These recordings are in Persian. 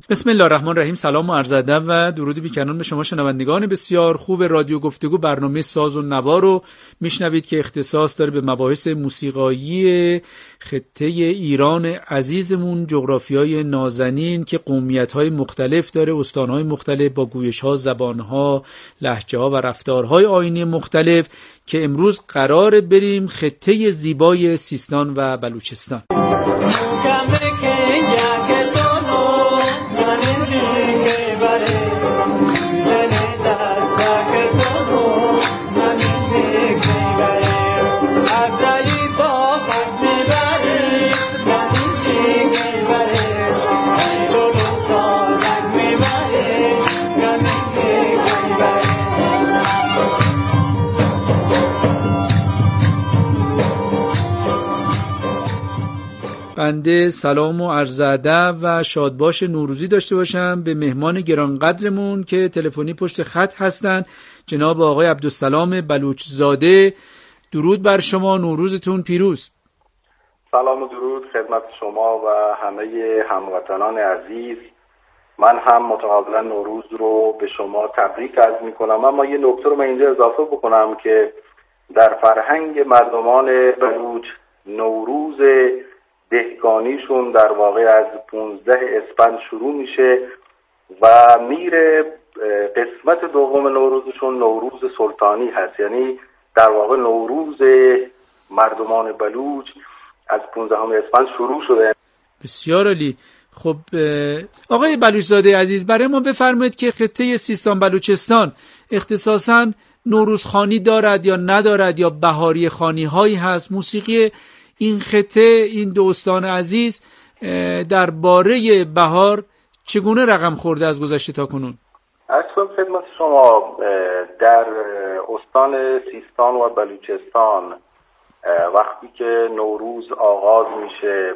بسم الله الرحمن الرحیم. سلام و عرض ادب و درود بی‌کران به شما شنوندگان بسیار خوب رادیو گفتگو. برنامه ساز و نوا رو میشنوید که اختصاص داره به مباحث موسیقایی خطه ایران عزیزمون، جغرافیای نازنین که قومیت‌های مختلف داره، استان‌های مختلف با گویش‌ها، زبان‌ها، لهجه‌ها و رفتارهای آیینی مختلف، که امروز قراره بریم خطه زیبای سیستان و بلوچستان. بنده سلام و عرض ادب و شادباش نوروزی داشته باشم به مهمان گرانقدرمون که تلفنی پشت خط هستن، جناب آقای عبدالسلام بلوچزاده. درود بر شما، نوروزتون پیروز. سلام و درود خدمت شما و همه هموطنان عزیز. من هم متقابلا نوروز رو به شما تبریک عرض میکنم. اما یه نکته رو من اینجا اضافه بکنم که در فرهنگ مردمان بلوچ نوروز دهقانیشون در واقع از 15 اسفند شروع میشه و میره قسمت دوم نوروزشون نوروز سلطانی هست. یعنی در واقع نوروز مردمان بلوچ از 15 اسفند شروع شده. بسیار عالی. خب آقای بلوچزاده عزیز، برای ما بفرمایید که خطه سیستان بلوچستان اختصاصاً نوروزخوانی دارد یا ندارد، یا بهاری خوانی هایی هست؟ موسیقی این خطه، این دو استان عزیز درباره بهار چگونه رقم خورده از گذشته تا کنون؟ اصلا خدمت شما، در استان سیستان و بلوچستان وقتی که نوروز آغاز میشه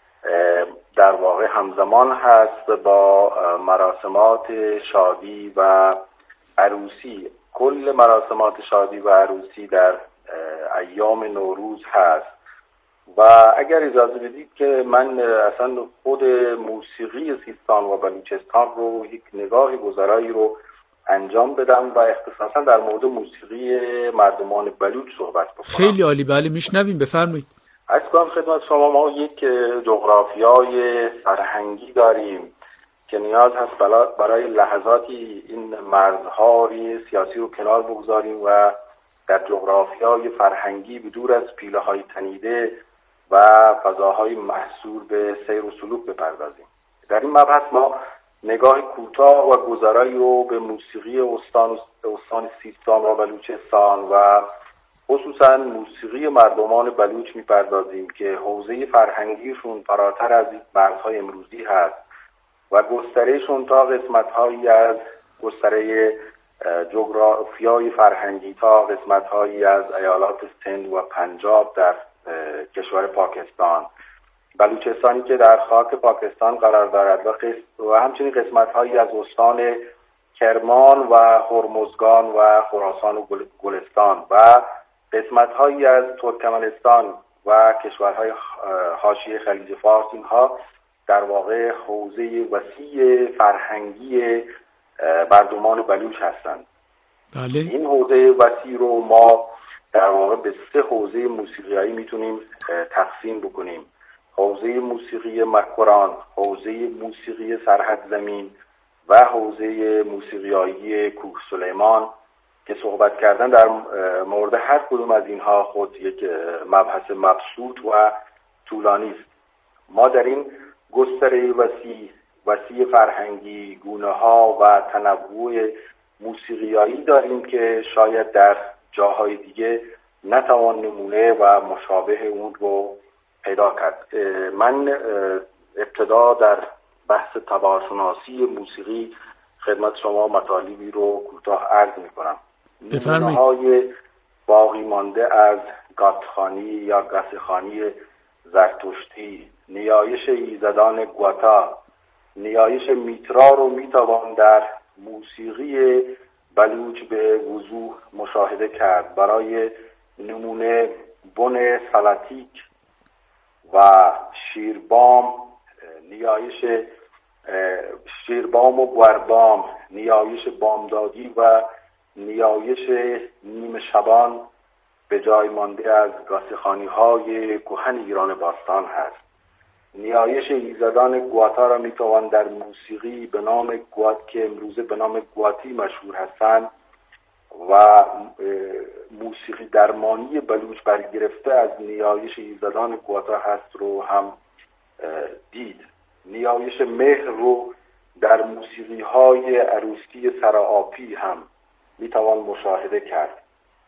در واقع همزمان هست با مراسمات شادی و عروسی. کل مراسمات شادی و عروسی در ایام نوروز هست و اگر اجازه بدید که من اصلا خود موسیقی سیستان و بلوچستان رو یک نگاه گذرایی رو انجام بدم و اختصاصا در مورد موسیقی مردمان بلوچ صحبت بکنم. خیلی عالی، بله میشنویم، بفرمایید. عرض کنم خدمت شما، ما یک جغرافیای فرهنگی داریم که نیاز هست برای لحظاتی این مرزهای سیاسی رو کنار بگذاریم و در جغرافیای فرهنگی بدور از پیله‌های تنیده و فضاهای محصور به سیر و سلوک بپردازیم. در این مبحث ما نگاه کوتاه و گذرایی رو به موسیقی استان سیستان و بلوچستان و خصوصا موسیقی مردمان بلوچ میپردازیم که حوزه فرهنگیشون فراتر از مرزهای امروزی هست و گسترهشون تا قسمت‌هایی از گستره جغرافیای فرهنگی تا قسمت‌هایی از ایالات سند و پنجاب در کشور پاکستان، بلوچستانی که در خاک پاکستان قرار دارد و همچنین قسمت‌هایی از استان کرمان و هرمزگان و خراسان و گلستان و قسمت‌هایی از ترکمنستان و کشورهای حاشیه خلیج فارس. اینها در واقع حوزه وسیع فرهنگی مردمان بلوچ هستند. بله. این حوزه وسیع رو ما در واقع به 3 حوزه موسیقیایی میتونیم تقسیم بکنیم: حوزه موسیقی مکران، حوزه موسیقی سرحد زمین و حوزه موسیقیایی کوه سلیمان، که صحبت کردن در مورد هر کدوم از اینها خود یک مبحث مبسوط و طولانی است. ما در این گستره وسیع فرهنگی گونه‌ها و تنوع موسیقیایی داریم که شاید در جاهای دیگه نتوان نمونه و مشابه اون رو پیدا کرد. من ابتدا در بحث تبارشناسی موسیقی خدمت شما مطالبی رو کوتاه عرض می‌کنم. نمونه‌های باقی مانده از گاتخانی یا گسخانی زرتشتی، نیایش ایزدان گواتا، نیایش میترا رو میتوان در موسیقی بلوچ به وضوح مشاهده کرد. برای نمونه بن سلاتیک و شیربام، نیایش شیربام و گوربام، نیایش بامدادی و نیایش نیمه شبان به جای مانده از گاستخوانی‌های کهن ایران باستان هست. نیایش ایزدان گواتا را میتوان در موسیقی به نام گوات که امروزه به نام گواتی مشهور هستند و موسیقی درمانی بلوچ برگرفته از نیایش ایزدان گواتا هست رو هم دید. نیایش مهر رو در موسیقی‌های عروسی سرآپی هم میتوان مشاهده کرد.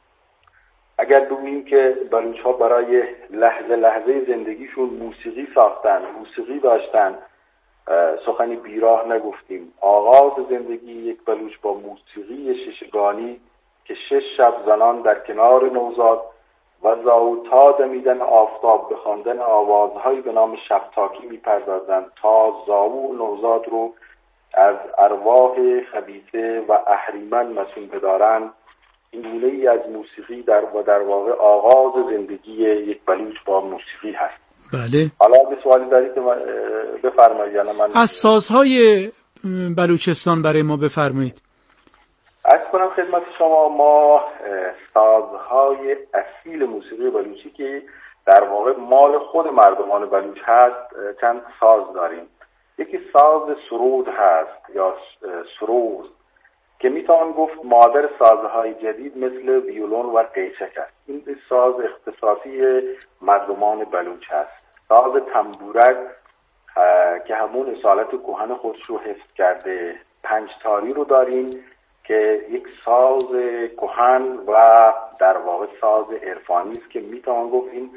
اگر بگوییم که بلوچ‌ها برای لحظه لحظه زندگیشون موسیقی ساختن، موسیقی داشتن، سخنی بیراه نگفتیم. آغاز زندگی یک بلوچ با موسیقی ششگانی که 6 شب زنان در کنار نوزاد و زاوتا دمیدن آفتاب به خواندن آوازهایی به نام شبتاکی می‌پردازند تا زاو نوزاد رو از ارواح خبیثه و اهریمن مسئول بدارند. این گونه‌ای از موسیقی در واقع آغاز زندگی یک بلوچ با موسیقی هست. بله. حالا به سوالی دارید که بفرمایید. من از سازهای بلوچستان برای ما بفرمایید. عرض کنم خدمت شما، ما سازهای اصیل موسیقی بلوچی که در واقع مال خود مردمان بلوچ هست چند ساز داریم. یکی ساز سرود هست یا سروز که میتوان گفت مادر سازهای جدید مثل ویولون و قیچک است. این ساز اختصاصی مردمان بلوچ است. ساز تنبورک که همون اصالت کهن خودش رو حفظ کرده. پنجتاری رو داریم که یک ساز کهن و در واقع ساز عرفانی است که میتوان گفت این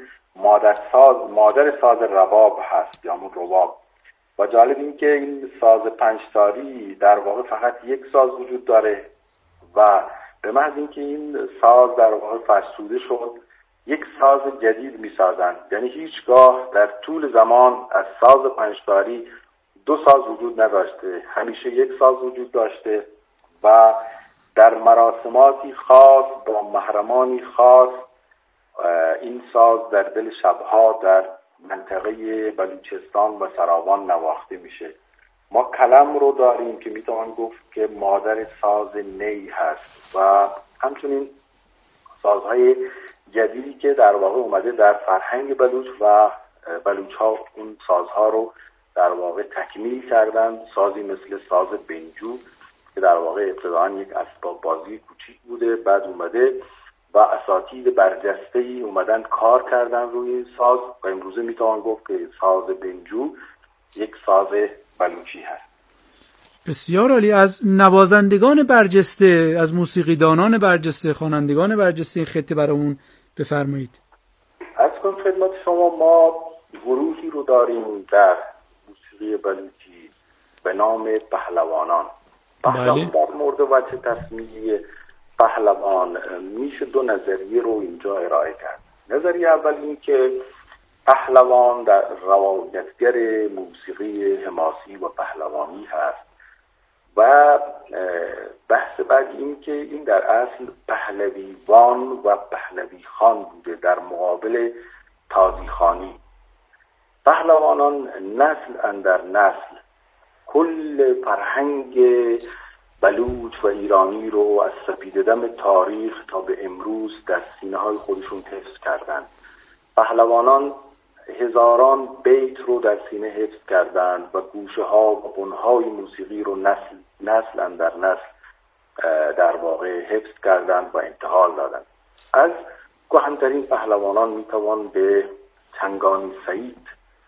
مادر ساز رباب هست یا همون رباب. و جالب این که این ساز پنجتاری در واقع فقط یک ساز وجود داره و به محض اینکه این ساز در واقع فرسوده شد یک ساز جدید میسازند. یعنی هیچگاه در طول زمان از ساز پنجتاری 2 ساز وجود نداشته، همیشه یک ساز وجود داشته و در مراسماتی خاص با محرمانی خاص این ساز در دل شبها در منطقه بلوچستان و سراوان نواخته میشه. ما کلم رو داریم که میتوان گفت که مادر ساز نی هست و همچنین سازهای جدیدی که در واقع اومده در فرهنگ بلوچ و بلوچ ها اون سازها رو در واقع تکمیل کردن. سازی مثل ساز بنجو که در واقع ابتداً یک اسباب بازی کوچیک بوده، بعد اومده و اساتید برجسته‌ای اومدن کار کردن روی این ساز و امروزه میتوان گفت که ساز بنجو یک ساز بلوچی هست. بسیار عالی. از نوازندگان برجسته، از موسیقیدانان برجسته، خوانندگان برجسته این خطه برامون بفرمایید. عرض کنم خدمت شما، ما گروهی رو داریم در موسیقی بلوچی به نام پهلوانان. پهلوان در مورد وجه تسمیه پهلوان میشه 2 نظریه رو اینجا ارائه کرد. نظریه اول این که پهلوان در روایتگر موسیقی حماسی و پهلوانی هست و بحث بعد این که این در اصل پهلویوان و پهلوی خان بوده در مقابل تازی خانی. پهلوانان نسل اندر نسل کل فرهنگ بلوچ و ایرانی رو از سپیده‌دم تاریخ تا به امروز در سینه‌های خودشون حفظ کردند. پهلوانان هزاران بیت رو در سینه حفظ کردند و گوشه‌ها و بن‌های موسیقی رو نسل اندر نسل در واقع حفظ کردند و انتقال دادند. از کهن‌ترین پهلوانان میتوان به چنگانی سعید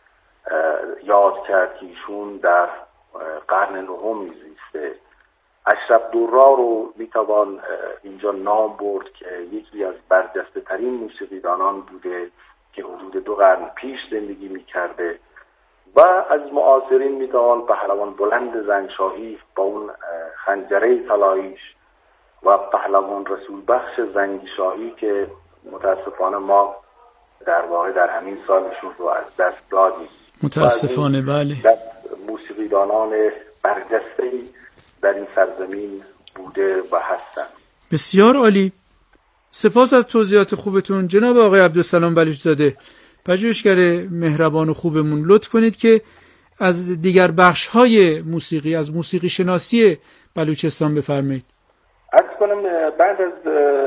یاد کرد که ایشون در قرن 9 میزیسته. اشرف دورا رو میتوان اینجا نام برد که یکی از برجسته ترین موسیقیدانان بوده که حدود 2 قرن پیش زندگی میکرده و از معاصرین میتوان پهلوان بلند زنگشاهی با اون خنجره طلاییش و پهلوان رسول بخش زنگشاهی که متاسفانه ما در واقع در همین سالشون رو از دست دادیم. متاسفانه بله. موسیقیدانان برجسته‌ای در این سرزمین بوده و هستند. بسیار عالی. سپاس از توضیحات خوبتون جناب آقای عبدالسلام بلوچزاده، پژوهشگر مهربان و خوبمون. لطف کنید که از دیگر بخش‌های موسیقی، از موسیقی شناسی بلوچستان بفرمایید. عرض کنم بعد از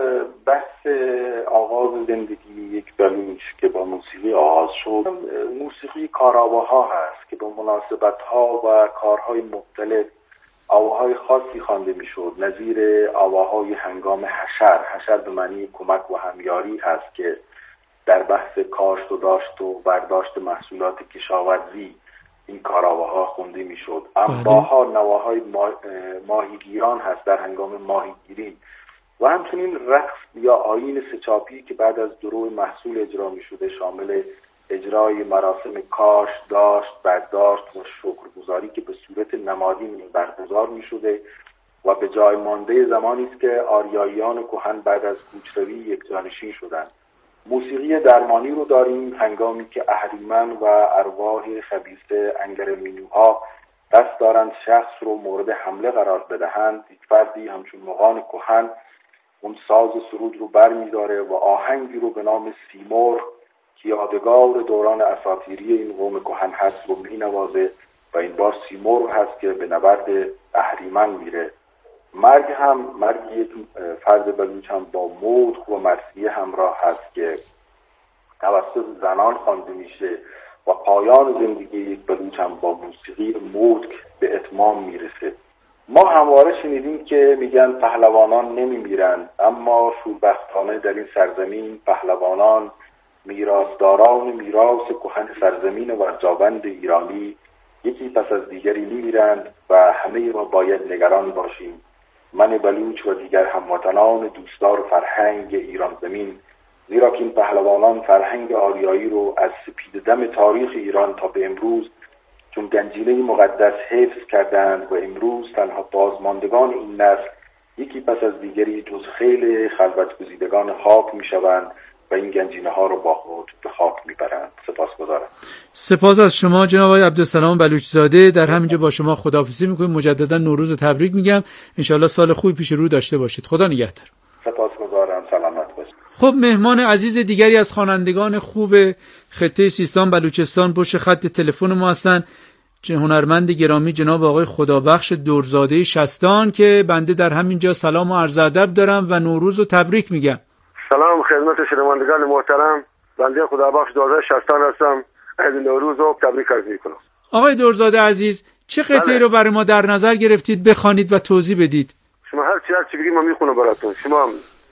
بحث آغاز زندگی یک بلوچ که با موسیقی آغاز شد، موسیقی کارآواها هست که با مناسبت‌ها و کارهای مختلف آواهای خاصی خوانده میشد، نظیر آواهای هنگام حشر به معنی کمک و همیاری هست که در بحث کاشت و داشت و برداشت محصولات کشاورزی این کارآواها خونده میشد. انباها نواهای ماهیگیران هست در هنگام ماهیگیری و همچنین رقص یا آیین سه‌چاپی که بعد از درو محصول اجرا میشده، شامل اجرای مراسم کاشت، داشت، برداشت و شکرگزاری که به صورت نمادین برگزار میشده و به جای مانده زمانی است که آریاییان کهن بعد از کوچ‌روی یکجانشین شدند. موسیقی درمانی رو داریم هنگامی که اهریمن و ارواح خبیث انگرمینوها دست دارند شخص رو مورد حمله قرار بدهند. یک فردی همچون مغان کهن اون ساز و سرود رو بر می‌داره و آهنگی رو به نام سیمرغ که یادگار دوران اساطیری این قوم کهن هست رو می‌نوازه و این بار سیمرغ هست که به نبرد اهریمن میره. مرگ یک فرد بلوچ هم با مدح و مرثیه همراه هست که توسط زنان خوانده میشه و پایان زندگی یک بلوچ هم با موسیقی مدح به اتمام میرسه. ما همواره شنیدیم که میگن پهلوانان نمیمیرند، اما شوربختانه در این سرزمین پهلوانان میراثداران میراث کهن سرزمین و ارجاوند ایرانی یکی پس از دیگری میمیرند و همه ما باید نگران باشیم. من بلوچ و دیگر هموطنان دوستدار فرهنگ ایران زمین، زیرا که این پهلوانان فرهنگ آریایی رو از سپید دم تاریخ ایران تا به امروز چون گنجینه مقدس حفظ کردند و امروز تنها بازماندگان این نسل یکی پس از دیگری جز خیل خلوت گزیدگان خاک میشوند و این گنجینه ها رو با خود به خاک میبرند. سپاسگزارم. سپاس از شما جناب آقای عبدالسلام بلوچزاده. در همینجا با شما خداحافظی میکنیم. مجددا نوروز تبریک میگم. انشالله سال خوبی پیش رو داشته باشید. خدا نگهدار. سپاسگزارم. سلامت باشید. خب مهمان عزیز دیگری از خوانندگان خوب خطه سیستان بلوچستان پشت خط تلفن ما هستن هنرمند گرامی جناب آقای خدابخش دورزاده شستان که بنده در همینجا سلام و عرض ادب دارم و نوروز رو تبریک میگم. سلام خدمت شنوندگان محترم. بنده خدابخش دورزاده شستان هستم. عید نوروز رو تبریک عرض میکنم. آقای دورزاده عزیز چه قطعه رو برای ما در نظر گرفتید بخوانید و توضیح بدید؟ شما هر چی بگید من میخونم براتون. شما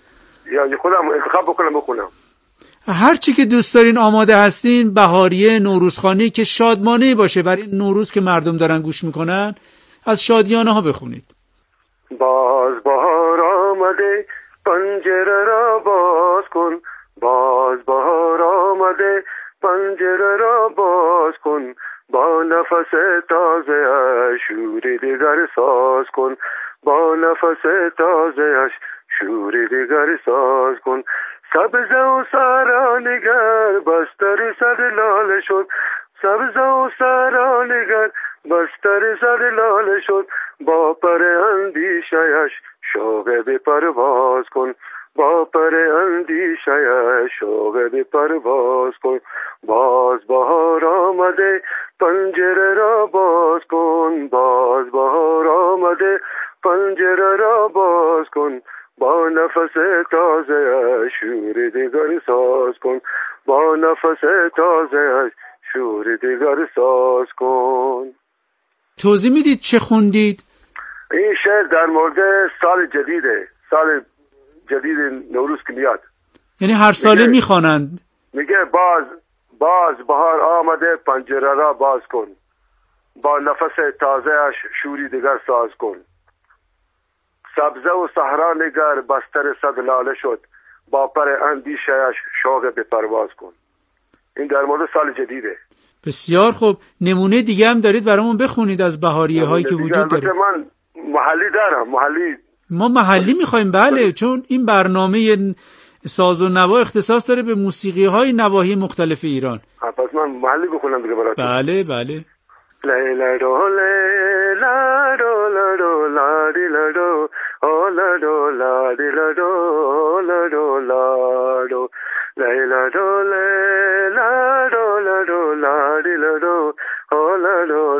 یا خودم انتخاب بخونم. هر چی که دوست دارین آماده هستین. بهاریه، نوروزخوانی که شادمانه باشه برای نوروز که مردم دارن گوش میکنن. از شادیانه ها بخونید. باز بهار آمده پنجره را باز کن، باز بهار آمده پنجره را باز کن، با نفس تازه اش شور دیگر ساز کن، با نفس تازه اش شور دیگر ساز کن. سبز و سرانگر بستر صد لاله شد، سبز و سرانگر بستر صد لاله شد، با پر اندیشه‌اش شوق به پرواز کن، با پر اندیشه‌اش شوق به پرواز کن. باز بهار آمده پنجره را باز کن، باز بهار آمده پنجره را باز کن، با نفس تازه شور دیگر ساز کن، با نفس تازه شور دیگر ساز کن. توضیح میدید چه خوندید؟ این شعر در مورد سال جدیده، سال جدید نوروز که میاد. یعنی هر ساله میخوانند. میگه باز بهار آمده پنجره را باز کن، با نفس تازه شوری دیگر ساز کن. سبزه و صحرا نگر بستر صد لاله شد، با پر اندیشه‌اش شوق به پرواز کن. این در مورد سال جدیده. بسیار خوب. نمونه دیگه هم دارید برامون بخونید از بهاریه هایی که وجود داره. من محلی دارم. ما محلی میخوایم. بله، چون این برنامه ساز و نوا اختصاص داره به موسیقی های نواحی مختلف ایران. پس من محلی بخونم دیگه براتون. بله. لیلا دو لیلا دو لدو لادی لدو لدو لادی لدو لدو لادو لیلا دو لیلا دو لدو لادی لدو لدو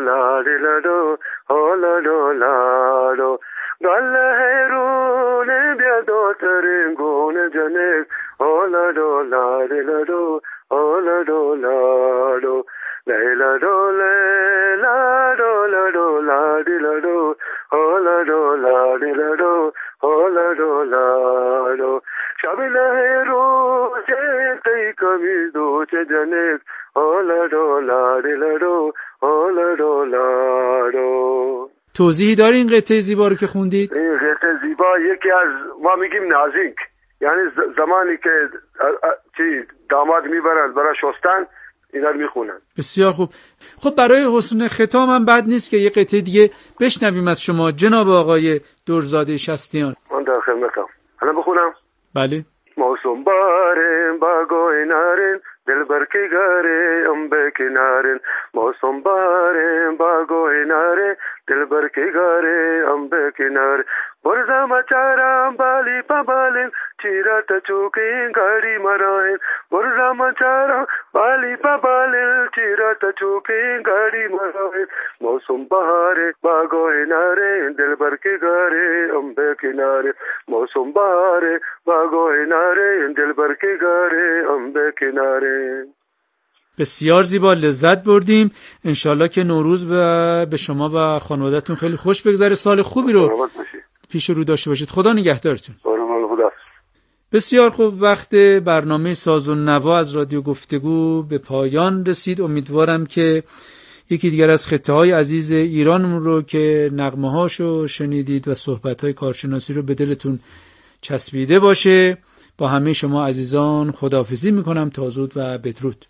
آلالو لالو گله رونه بیاداترین گونه جنگ آلالو لالو آلالو لالو لیلادو لیلادو لادو لادیلادو آلالو لادیلادو آلالو لالو شب لهرو چه تی کمی دو چه جنگ آلالو لادیلادو آلالو لادو. توضیحی داری این قطعه زیبا رو که خوندید؟ این قطعه زیبا یکی از ما میگیم نازنین، یعنی زمانی که داماد میبرند برای شستن اینا رو میخونن. بسیار خوب. خب برای حسن ختام هم بد نیست که یه قطعه دیگه بشنویم از شما جناب آقای درزاده شصتیان. من در خدمتم. الان بخونم؟ بله. موسم بارین باگوی نارین دل برکی گاره انبه کنارین موسم بارین باگوی ناره دل برکی گاره انبه کنار برزا مچارم بالی پبالین چیرا تچوکین گاڑی مراین برزا مچارم بالی پبالین چیرا تچوکین گاڑی مراین موسم بہارے باگوی نارے دل برکی گاره انبه کنار موسم بہارے باگوی ناره دل برکی گاره انبه کناره. بسیار زیبا، لذت بردیم. انشالله که نوروز به شما و خانواده‌تون خیلی خوش بگذره، سال خوبی رو پیش رو داشته باشید. خدا نگهدارتون. بسیار خوب، وقت برنامه ساز و نوا از رادیو گفتگو به پایان رسید. امیدوارم که یکی دیگر از خطه‌های عزیز ایرانمون رو که نغمه‌هاشو شنیدید و صحبت‌های کارشناسی رو به دلتون چسبیده باشه. با همه شما عزیزان خداحافظی میکنم تا زود و بدرود.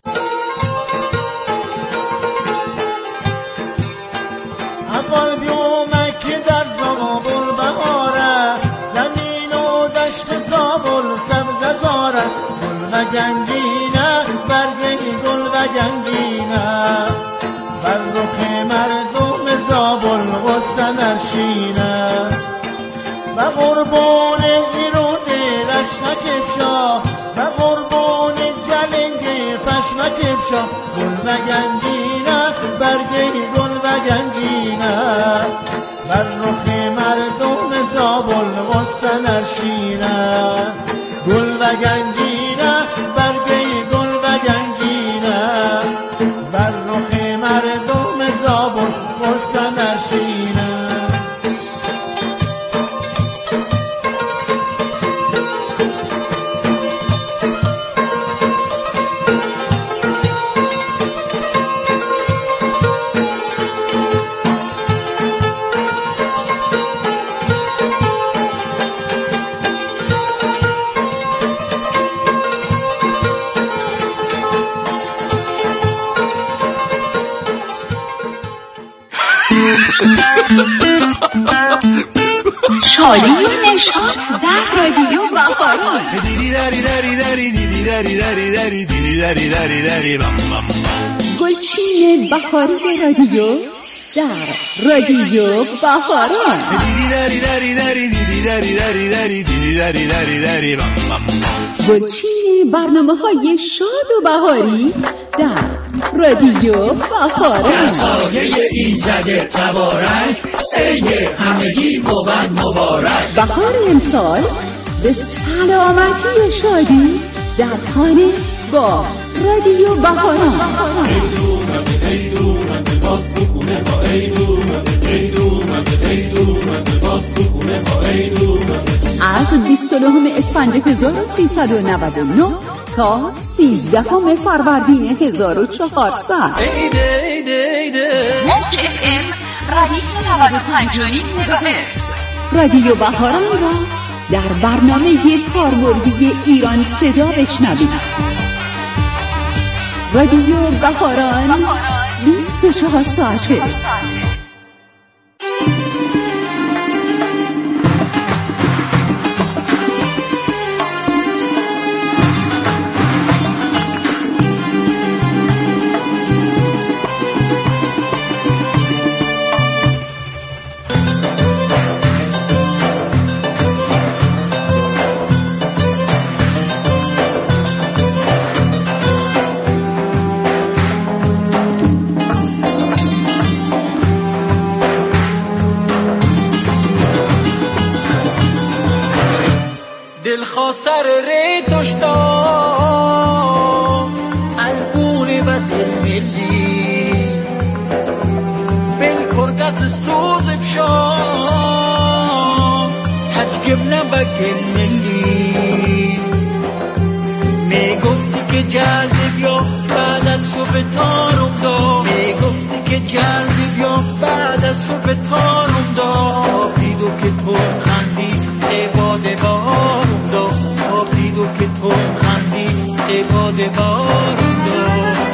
اول بیومه که در زابل بهاره زمین و دشت زابل سبز زاره گل و گنجینه برگ گل و گنجینه بر رخ مردم زابل غصه نرشینه و قربان رشنک افشا و قربان جلنگ پشمک افشا گل و گنجینه برگه گل و گنجینه بر رخ مردم زابل غصه نرشینه گل و گنجینه برگه گل و گنجینه بر رخ مردم زابل غصه نرشینه. شادی و نشاط در رادیو بهاران. گلچین بهاری رادیو در رادیو بهاران. گلچین برنامه‌های شاد و بهاری در رادیو بهاران. سایه ایزد تبارک عید همگی بود مبارک. بهار امسال به سلامتی و شادی در خانه با رادیو بهاران. از 29 اسفند 1399 تا 13 فروردین 1400 موج FM ردیف 95.9 مگاهرتز رادیو بهاران را در برنامه کاربردی ایران صدا بشنوید. رادیو بهاران 24 ساعته. تا سر ری دشتا البونه و دل ملی بل کرگت سوز بشا تجگب نبگل ملی میگفتی که جلد بیا بعد از صبح تارم دا میگفتی که جلد بیا بعد از صبح تارم دا پیدو که تو خندی عباد بارم دا پیدو که تو خندی عباد بارم دا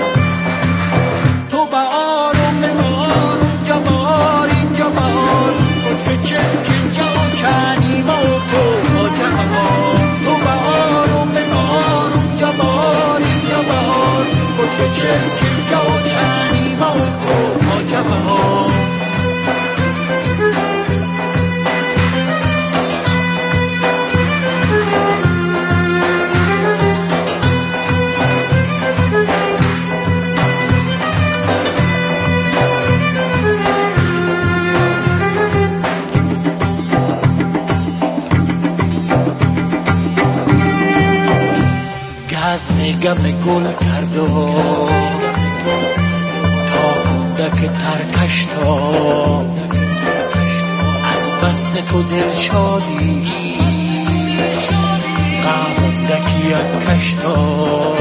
تو با آرم بارم جبار اینجا بار که چکن جا چنی ما تو جبار تو با آرم بارم جبار اینجا بار که چکن جا چنی ما تو جبار گم گل کرد و تا کودک ترکش تا از بست تو دل شادی قهوندکی کش تا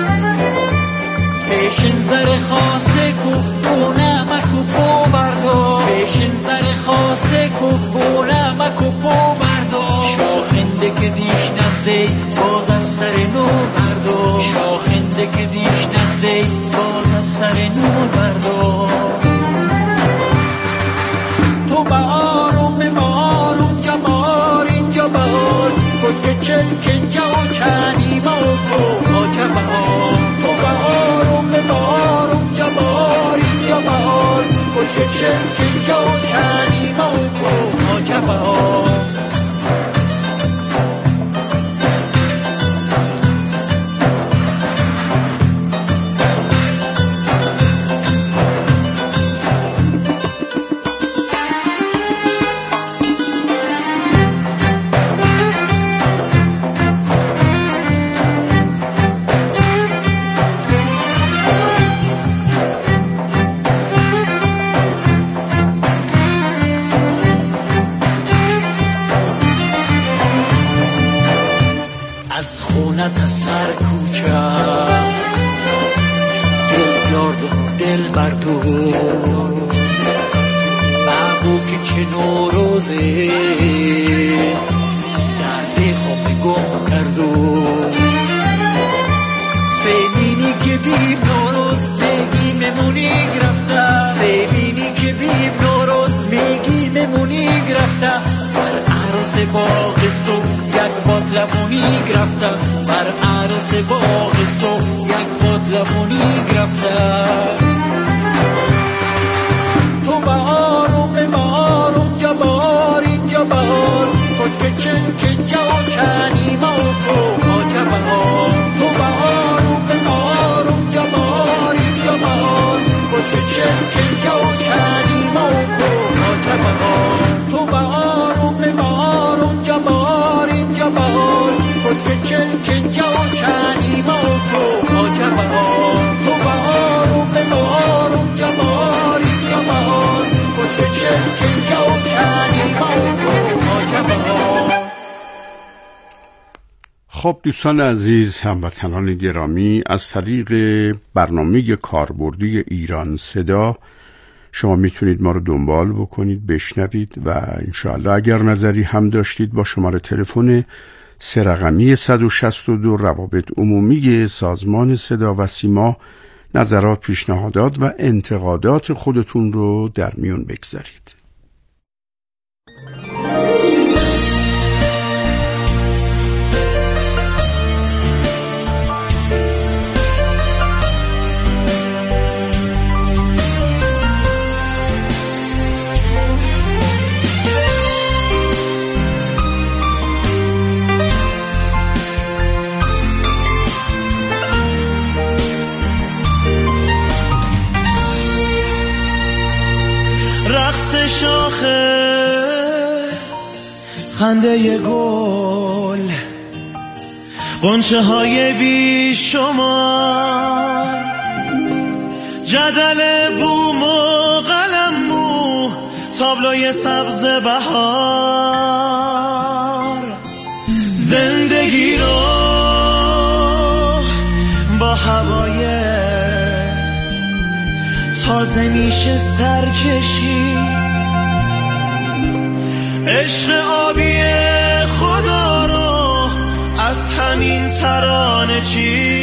پیشن زر خاصه کو نمکو پو بردو پیشن زر خاصه کو نمکو پو بردو شاخنده که دیش نزده باز از سر نو بردو شاخنده که دیش نزده باز از سر نو بردو تو با آروم جبار اینجا بار کد چلکن جا چنی ما کو جبار تو با آروم جبار اینجا بار کد چلکن جا چنی ما کو جبار تا سر کوچه دل یارد و دل بردو بابو که چه نوروزه درد خواب گم کردو سیمینی که بیب نوروز میگی ممونی گرفته سیمینی که بیب نوروز میگی ممونی گرفته بر عروس باغستو یک باطلمونی گرفته بر عروس باغستو یک باطلمونی گرفته تو با آروم جبار اینجا بار کد که چنکن جا چنی ما کو جبار تو با آروم جبار اینجا بار کد که چنکن جا چنی ما کو جبار تو با آروم جبار اینجا بار کد که چنکن جا چنی ما کو جبار تو با آروم جبار اینجا بار کد که چنکن جا چنی ما کو جبار. خب دوستان عزیز، هموطنان گرامی، از طریق برنامه کاربردی ایران صدا شما میتونید ما رو دنبال بکنید، بشنوید و انشاءالله اگر نظری هم داشتید با شماره تلفن 3 رقمی 162 روابط عمومی سازمان صدا و سیما نظرات، پیشنهادات و انتقادات خودتون رو در میون بگذارید. شاخه خنده گل غنچه های بی شما، جدل بوم و قلم مو، تابلوی سبز بهار، زندگی رو با هوای تازه میشه سرکشی، عشق آبی خدا رو از همین ترانه چی.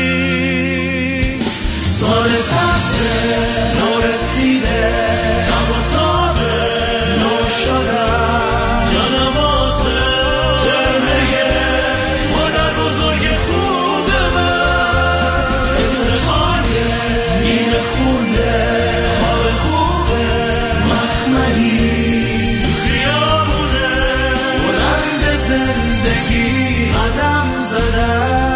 سال سبز نو رسیده، تب و تاب نو شدن، جانم آزه ترمه مادر بزرگ خوب من، استحال نیمه خونده، خواب خوب مخملی، تو خیابونه بلند زندگی قدم زدن.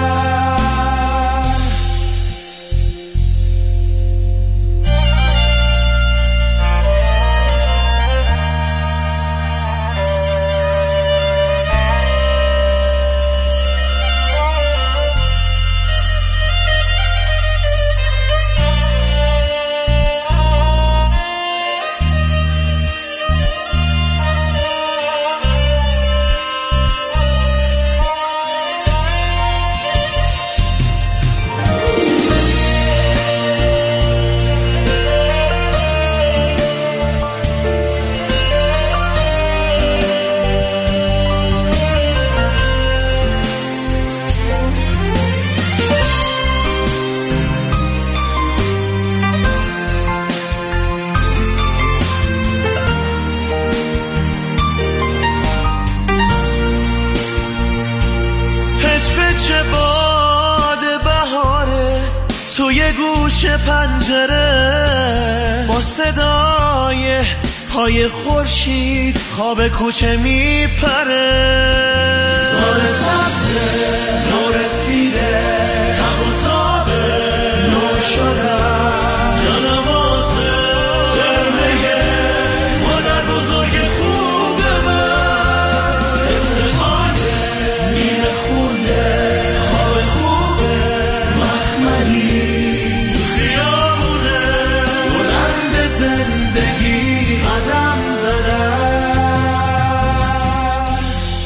پنجره با صدای پای خورشید خواب کوچه میپره، سال سبز نو رسیده، تب و تاب نو شدن، جانم آزه ترمه مادر بزرگ خوب من، استحال نیمه خونده، خواب خوب مخملی، زندگی قدم زدن.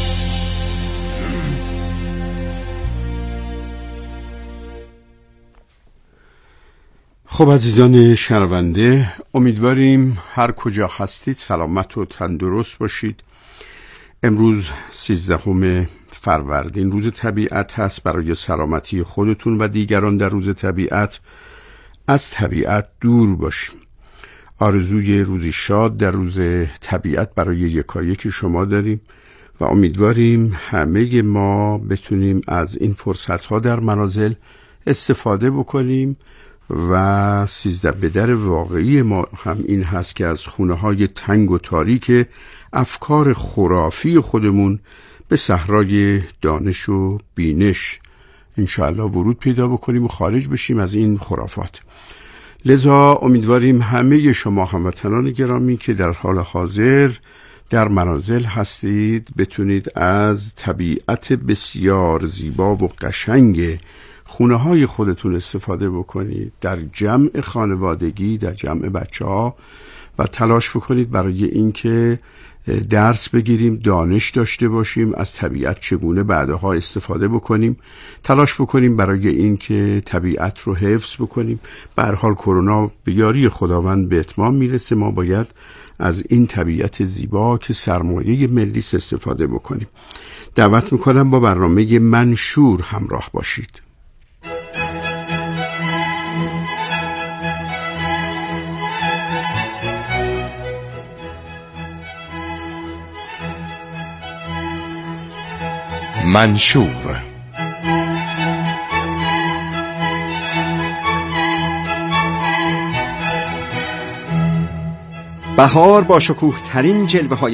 خب عزیزان شنونده، امیدواریم هر کجا هستید سلامت و تندرست باشید. امروز 13 فروردین روز طبیعت هست. برای سلامتی خودتون و دیگران در روز طبیعت از طبیعت دور باشیم. آرزوی روزی شاد در روز طبیعت برای یکایک شما داریم و امیدواریم همه ما بتونیم از این فرصت‌ها در منازل استفاده بکنیم و 13 بدر واقعی ما هم این هست که از خونه‌های تنگ و تاریک افکار خرافی خودمون به صحرای دانش و بینش انشاءالله ورود پیدا بکنیم و خارج بشیم از این خرافات. لذا امیدواریم همه شما هموطنان گرامی که در حال حاضر در منازل هستید بتونید از طبیعت بسیار زیبا و قشنگ خونه‌های خودتون استفاده بکنید، در جمع خانوادگی، در جمع بچه‌ها و تلاش بکنید برای اینکه درس بگیریم، دانش داشته باشیم، از طبیعت چگونه بعدها استفاده بکنیم، تلاش بکنیم برای اینکه طبیعت رو حفظ بکنیم. به هر حال کرونا به یاری خداوند به اتمام میرسه، ما باید از این طبیعت زیبا که سرمایه ملی استفاده بکنیم. دعوت میکنم با برنامه منشور همراه باشید. منشور بهار با شکوه ترین جلوه های